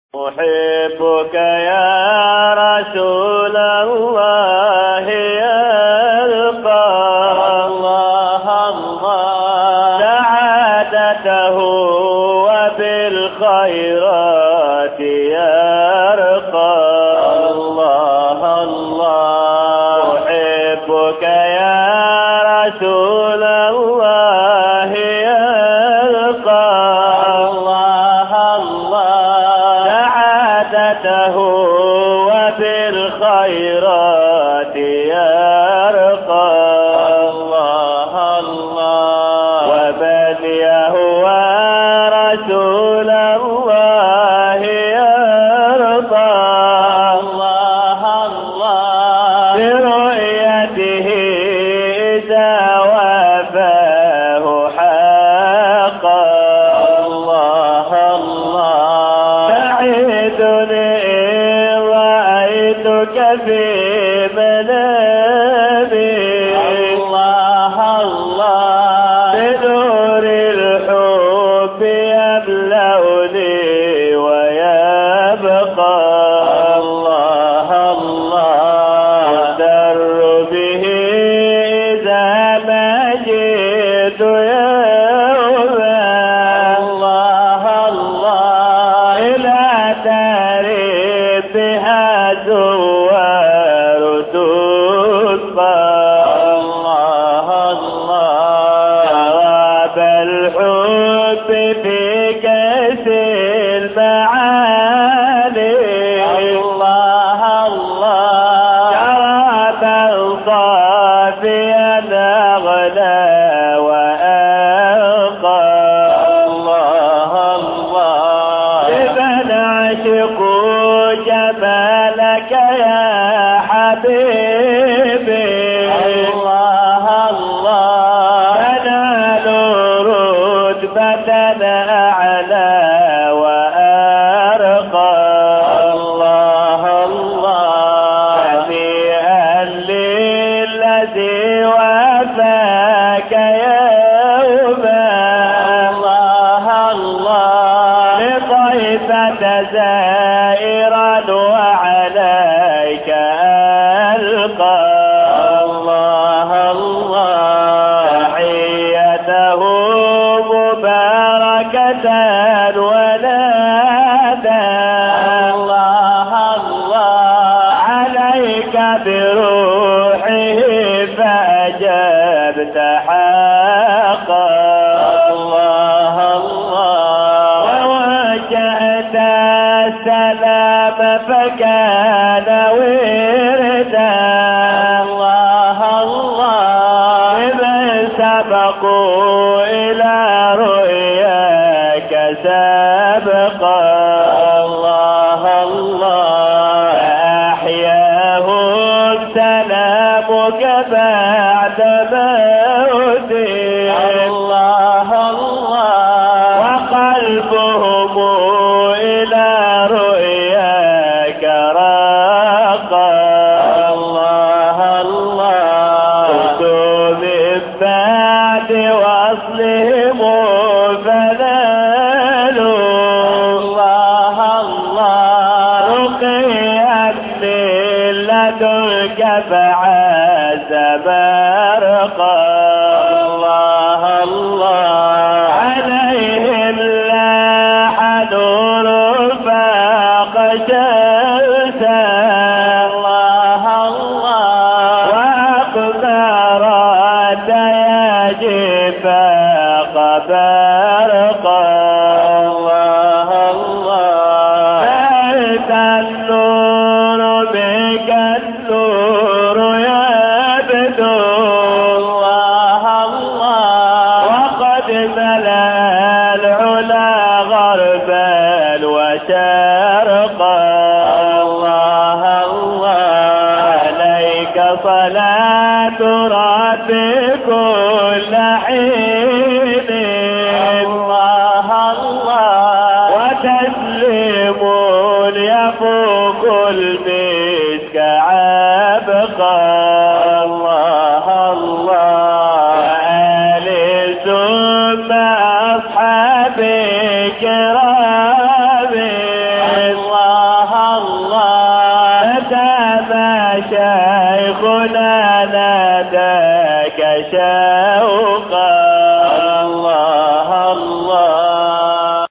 أحبك يا رسول الله يلقى الله الله سعادته وبالخيرات يرقى الله الله أحبك يا رسول الله يلقى الله الله سعادته وبالخيرات يرقى الله الله ومن يهوى رسول الله يرضى الله الله برؤيته إذا وافاه حقا الله الله سعيد إن رأيتك في منامي الله الله بنور الحب يملأني ويبقى الله الله أسر به إذا ما جئت يوما الله الله إلى تاريخ بها زوار تسقى الله الله ثواب الحب في كأس المعاني الله الله شرابا صافيا أغلى وألقى الله الله لمن عشقوا جمالك يا حبيبي الله الله تنالوا رتبة أعلى وأرقى الله الله هنيئا للذي وفاك يوما الله الله لطيفة زائرا وعليك ألقى الله الله تحيته مباركة ونادى الله الله عليك بروحه فأجبت حقا الله الله ووجهت السلام فكان وردا الله الله لمن سبقوا إلى رؤياك سابقا الله الله فأحياهم سلامك بعد موتي الله الله وقلبهم إلى رؤياك راقا الله الله خذوا من بعد وصلهم فنالوا الله الله رقيا من لدنك فعاز برقا الله الله عليهم لاح نور فاق شمسا الله الله وأقمارات يجب فاق برقا الله الله فأنت النور بك النور يبدو الله الله وقد ملأ العلا غربا وشرقا الله الله عليك صلاة ربي كل حين الله الله وتسليم يفوق المسك عبقا الله الله وآل ثم أصحاب كرام صلاتك شوق